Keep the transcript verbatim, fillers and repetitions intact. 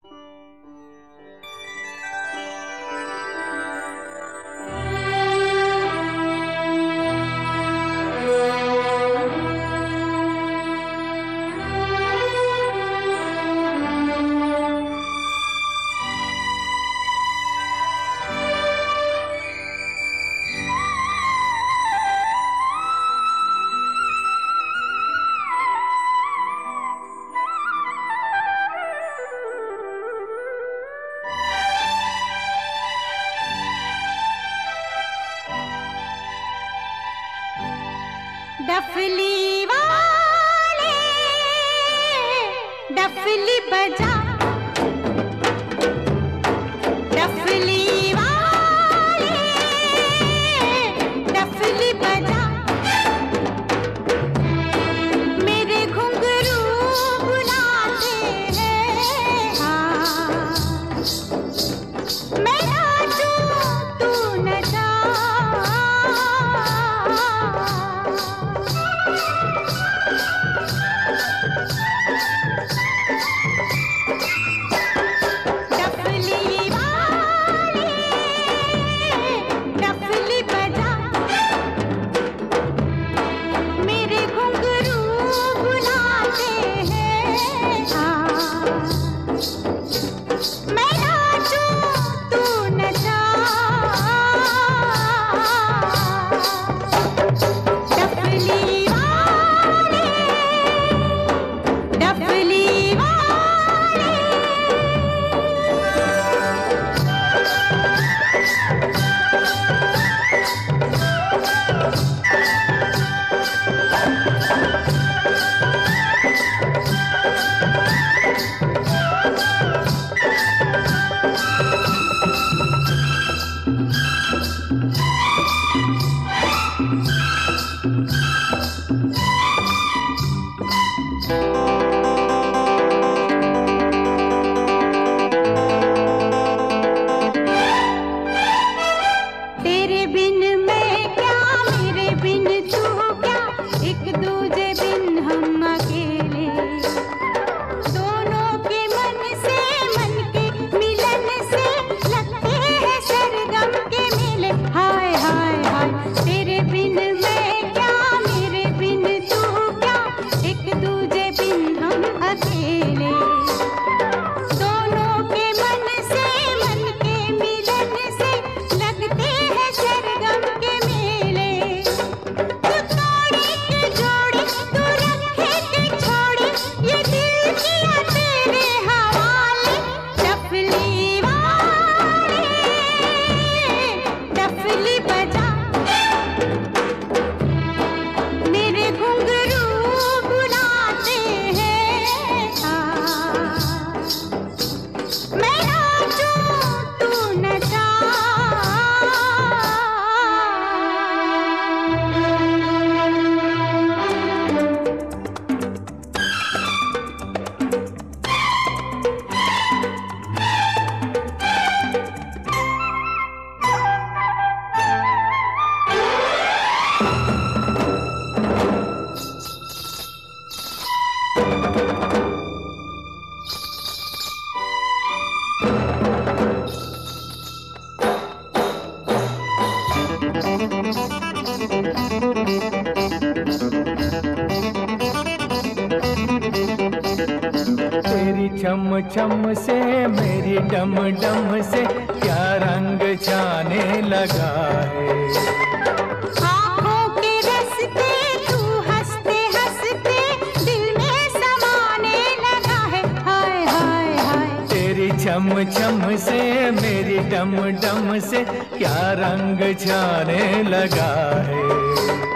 डफली वाले डफली बजा, डफली वाले डफली बजा, मेरे घुंघरू बुलाते हैं। हाँ मैं नाचूं तू नचा, तेरी छम छम से मेरी डम डम से क्या रंग जाने लगा है। आँखों के रस्ते तू हंसते हंसते दिल में समाने लगा है। हाय हाय हाय तेरी छम छम से मेरी डम डम से क्या रंग जाने लगा है।